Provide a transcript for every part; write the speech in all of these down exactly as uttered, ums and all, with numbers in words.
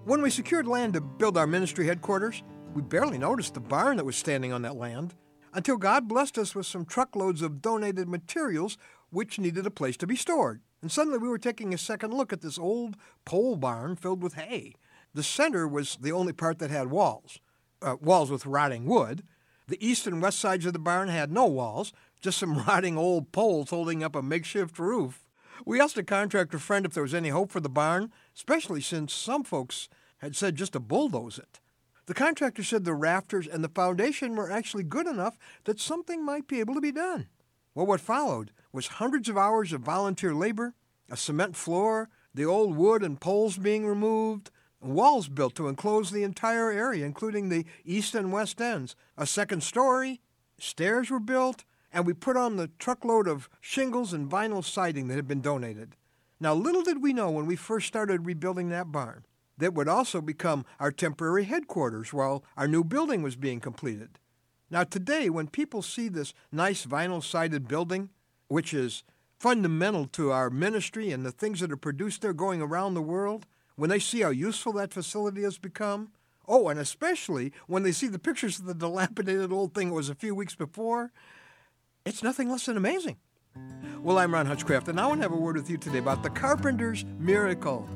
When we secured land to build our ministry headquarters, we barely noticed the barn that was standing on that land until God blessed us with some truckloads of donated materials which needed a place to be stored. And suddenly we were taking a second look at this old pole barn filled with hay. The center was the only part that had walls, uh, walls with rotting wood. The east and west sides of the barn had no walls, just some rotting old poles holding up a makeshift roof. We asked a contractor friend if there was any hope for the barn, especially since some folks had said just to bulldoze it. The contractor said the rafters and the foundation were actually good enough that something might be able to be done. Well, what followed was hundreds of hours of volunteer labor, a cement floor, the old wood and poles being removed, walls built to enclose the entire area, including the east and west ends, a second story, stairs were built, and we put on the truckload of shingles and vinyl siding that had been donated. Now, little did we know when we first started rebuilding that barn that would also become our temporary headquarters while our new building was being completed. Now, today, when people see this nice vinyl-sided building, which is fundamental to our ministry and the things that are produced there going around the world, when they see how useful that facility has become, oh, and especially when they see the pictures of the dilapidated old thing it was a few weeks before, it's nothing less than amazing. Well, I'm Ron Hutchcraft, and I want to have a word with you today about the carpenter's miracle.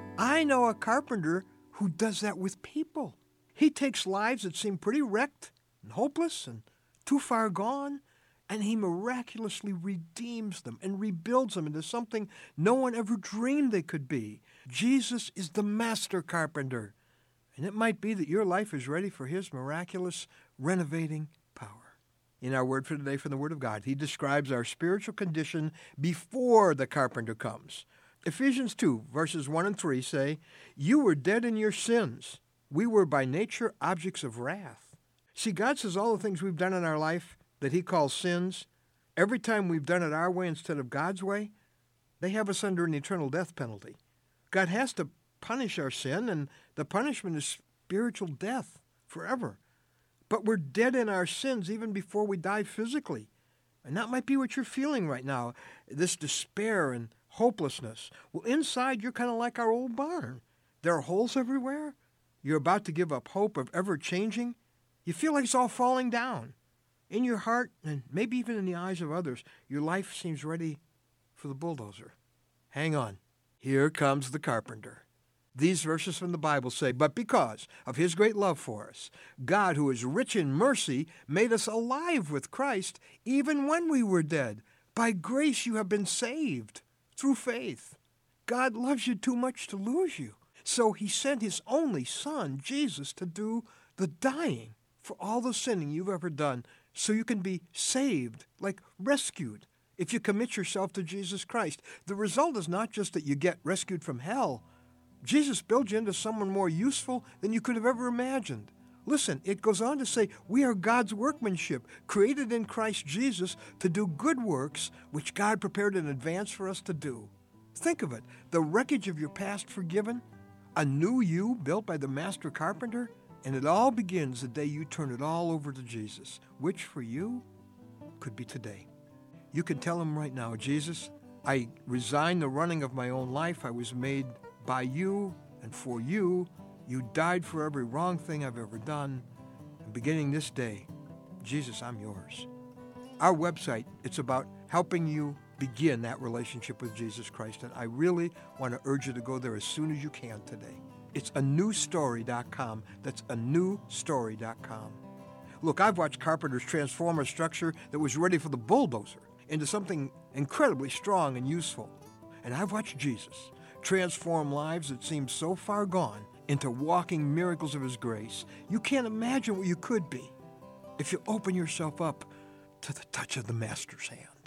I know a carpenter who does that with people. He takes lives that seem pretty wrecked and hopeless and too far gone, and he miraculously redeems them and rebuilds them into something no one ever dreamed they could be. Jesus is the master carpenter, and it might be that your life is ready for his miraculous renovating power. In our word for today from the Word of God, he describes our spiritual condition before the carpenter comes. Ephesians two, verses one and three say, "You were dead in your sins. We were by nature objects of wrath." See, God says all the things we've done in our life that he calls sins, every time we've done it our way instead of God's way, they have us under an eternal death penalty. God has to punish our sin, and the punishment is spiritual death forever. But we're dead in our sins even before we die physically. And that might be what you're feeling right now, this despair and hopelessness. Well, inside, you're kind of like our old barn. There are holes everywhere. You're about to give up hope of ever changing. You feel like it's all falling down. In your heart, and maybe even in the eyes of others, your life seems ready for the bulldozer. Hang on. Here comes the carpenter. These verses from the Bible say, "But because of his great love for us, God, who is rich in mercy, made us alive with Christ, even when we were dead. By grace you have been saved through faith. God loves you too much to lose you. So he sent his only Son, Jesus, to do the dying for all the sinning you've ever done, so you can be saved, like rescued, if you commit yourself to Jesus Christ. The result is not just that you get rescued from hell. Jesus builds you into someone more useful than you could have ever imagined. Listen, it goes on to say, we are God's workmanship, created in Christ Jesus to do good works, which God prepared in advance for us to do. Think of it, the wreckage of your past forgiven, a new you built by the master carpenter, and it all begins the day you turn it all over to Jesus, which for you could be today. You can tell him right now, Jesus, I resign the running of my own life. I was made by you and for you. You died for every wrong thing I've ever done. And beginning this day, Jesus, I'm yours. Our website, it's about helping you begin that relationship with Jesus Christ. And I really want to urge you to go there as soon as you can today. It's a new story dot com. That's a new story dot com. Look, I've watched carpenters transform a structure that was ready for the bulldozer into something incredibly strong and useful. And I've watched Jesus transform lives that seemed so far gone into walking miracles of his grace. You can't imagine what you could be if you open yourself up to the touch of the Master's hand.